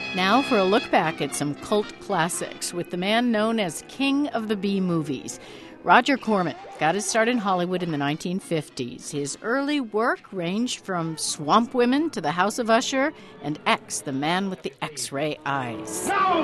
Now for a look back at some cult classics with the man known as King of the B-movies. Roger Corman got his start in Hollywood in the 1950s. His early work ranged from Swamp Women to The House of Usher and X, the man with the X-ray eyes.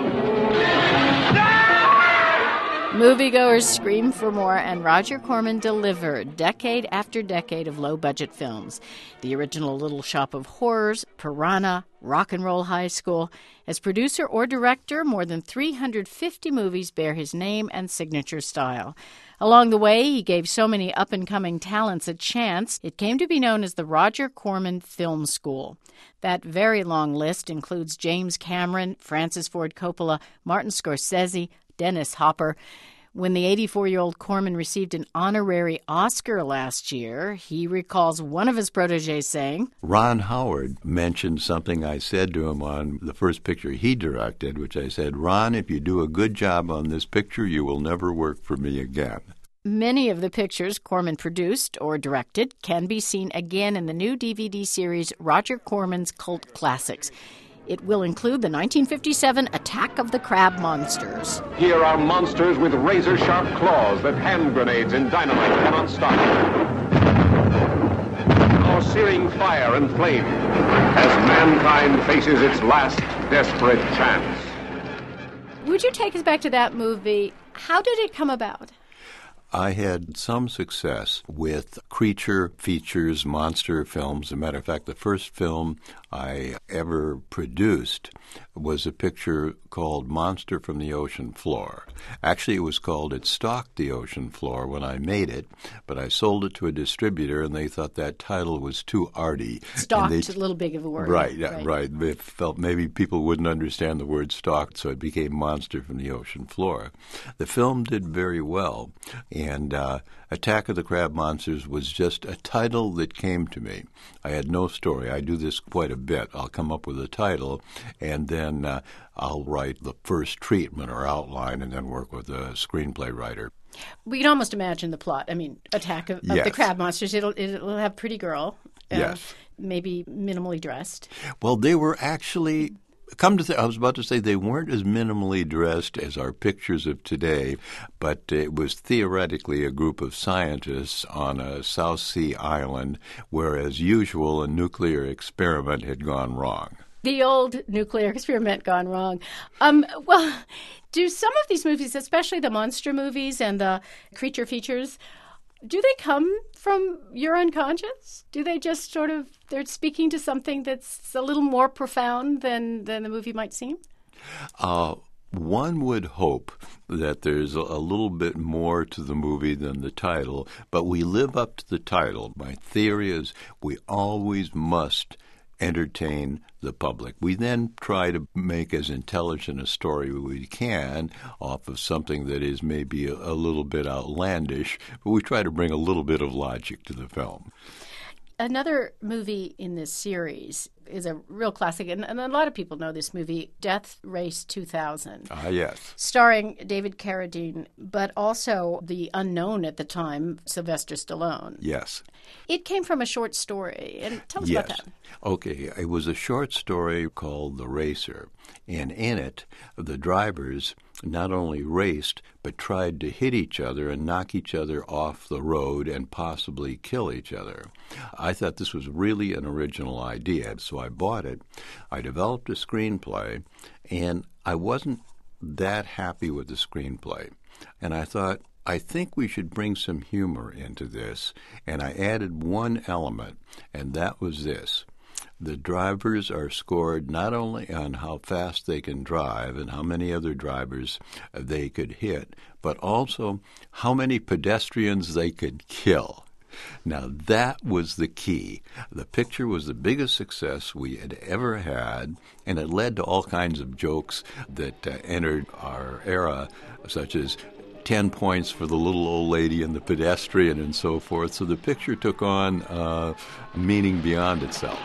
No! Moviegoers screamed for more, and Roger Corman delivered decade after decade of low-budget films. The original Little Shop of Horrors, Piranha, Rock and Roll High School. As producer or director, more than 350 movies bear his name and signature style. Along the way, he gave so many up-and-coming talents a chance, it came to be known as the Roger Corman Film School. That very long list includes James Cameron, Francis Ford Coppola, Martin Scorsese, Dennis Hopper. When the 84-year-old Corman received an honorary Oscar last year, he recalls one of his protégés saying, Ron Howard mentioned something I said to him on the first picture he directed, which I said, Ron, if you do a good job on this picture, you will never work for me again. Many of the pictures Corman produced or directed can be seen again in the new DVD series Roger Corman's Cult Classics. It will include the 1957 Attack of the Crab Monsters. Here are monsters with razor-sharp claws that hand grenades and dynamite cannot stop. Now searing fire and flame as mankind faces its last desperate chance. Would you take us back to that movie? How did it come about? I had some success with creature features, monster films. As a matter of fact, the first film I ever produced was a picture called Monster from the Ocean Floor. Actually, it was called It Stalked the Ocean Floor when I made it, but I sold it to a distributor, and they thought that title was too arty. Stalked, a little big of a word. Right. They felt maybe people wouldn't understand the word stalked, so it became Monster from the Ocean Floor. The film did very well, and Attack of the Crab Monsters was just a title that came to me. I had no story. I do this quite a bit. I'll come up with a title, and then I'll write the first treatment or outline and then work with a screenplay writer. We can almost imagine the plot. I mean, Attack of the Crab Monsters. It'll have pretty girl. Yes. Maybe minimally dressed. Well, they were actually... I was about to say they weren't as minimally dressed as our pictures of today, but it was theoretically a group of scientists on a South Sea island where, as usual, a nuclear experiment had gone wrong. The old nuclear experiment gone wrong. Well, do some of these movies, especially the monster movies and the creature features, do they come from your unconscious? Do they just they're speaking to something that's a little more profound than the movie might seem? One would hope that there's a little bit more to the movie than the title, but we live up to the title. My theory is we always must entertain the public. We then try to make as intelligent a story as we can off of something that is maybe a little bit outlandish, but we try to bring a little bit of logic to the film. Another movie in this series is a real classic, and a lot of people know this movie, Death Race 2000. Yes. Starring David Carradine, but also the unknown at the time, Sylvester Stallone. Yes. It came from a short story, and tell us about that. Okay, it was a short story called The Racer, and in it, the drivers not only raced, but tried to hit each other and knock each other off the road and possibly kill each other. I thought this was really an original idea, so I bought it. I developed a screenplay, and I wasn't that happy with the screenplay. And I thought, I think we should bring some humor into this, and I added one element, and that was this. The drivers are scored not only on how fast they can drive and how many other drivers they could hit, but also how many pedestrians they could kill. Now, that was the key. The picture was the biggest success we had ever had, and it led to all kinds of jokes that entered our era, such as 10 points for the little old lady and the pedestrian and so forth. So the picture took on a meaning beyond itself.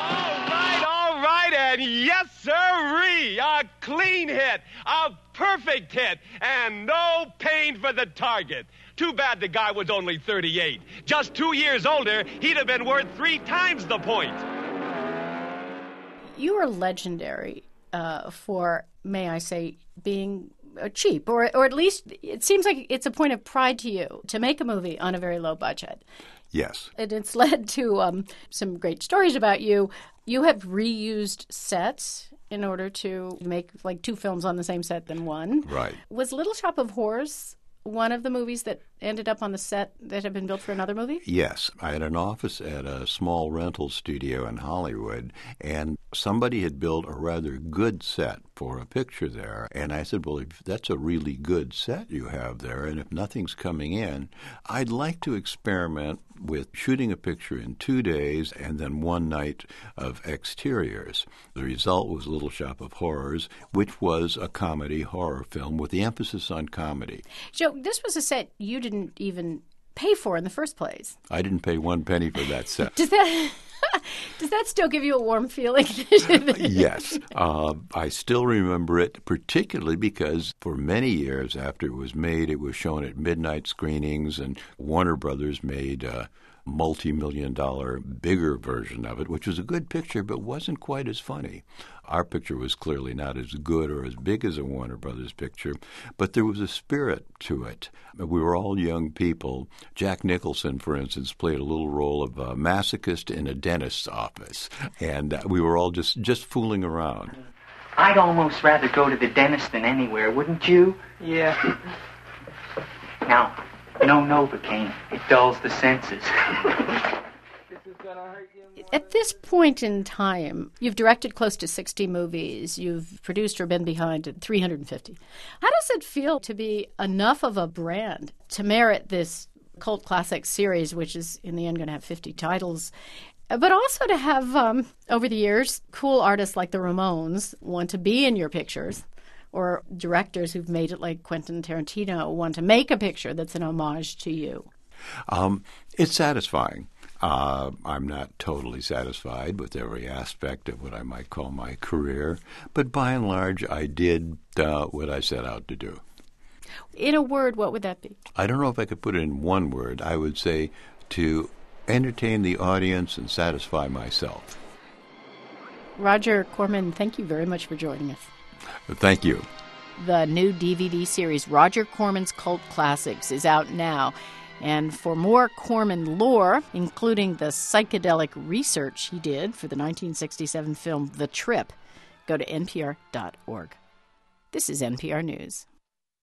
All right, and yes, sirree, a clean hit, a perfect hit, and no pain for the target. Too bad the guy was only 38. Just 2 years older, he'd have been worth 3 times the point. You are legendary for, may I say, being cheap, or at least it seems like it's a point of pride to you to make a movie on a very low budget. Yes. And it's led to some great stories about you. You have reused sets in order to make like 2 films on the same set than one. Right. Was Little Shop of Horrors one of the movies that ended up on the set that had been built for another movie? Yes. I had an office at a small rental studio in Hollywood, and somebody had built a rather good set for a picture there. And I said, well, if that's a really good set you have there, and if nothing's coming in, I'd like to experiment with shooting a picture in 2 days and then 1 night of exteriors. The result was Little Shop of Horrors, which was a comedy horror film with the emphasis on comedy. Joe, this was a set you didn't even pay for in the first place. I didn't pay 1 penny for that set. Does that still give you a warm feeling? Yes. I still remember it, particularly because for many years after it was made, it was shown at midnight screenings, and Warner Brothers made a multi-million-dollar bigger version of it, which was a good picture but wasn't quite as funny. Our picture was clearly not as good or as big as a Warner Brothers picture, but there was a spirit to it. We were all young people. Jack Nicholson, for instance, played a little role of a masochist in a dentist's office, and we were all just fooling around. I'd almost rather go to the dentist than anywhere, wouldn't you? Yeah. Now, no Novocaine. It dulls the senses. At this point in time, you've directed close to 60 movies. You've produced or been behind 350. How does it feel to be enough of a brand to merit this cult classic series, which is in the end going to have 50 titles, but also to have, over the years, cool artists like the Ramones want to be in your pictures, or directors who've made it like Quentin Tarantino want to make a picture that's an homage to you? It's satisfying. I'm not totally satisfied with every aspect of what I might call my career, but by and large, I did what I set out to do. In a word, what would that be? I don't know if I could put it in one word. I would say to entertain the audience and satisfy myself. Roger Corman, thank you very much for joining us. Thank you. The new DVD series, Roger Corman's Cult Classics, is out now. And for more Corman lore, including the psychedelic research he did for the 1967 film The Trip, go to npr.org. This is NPR News.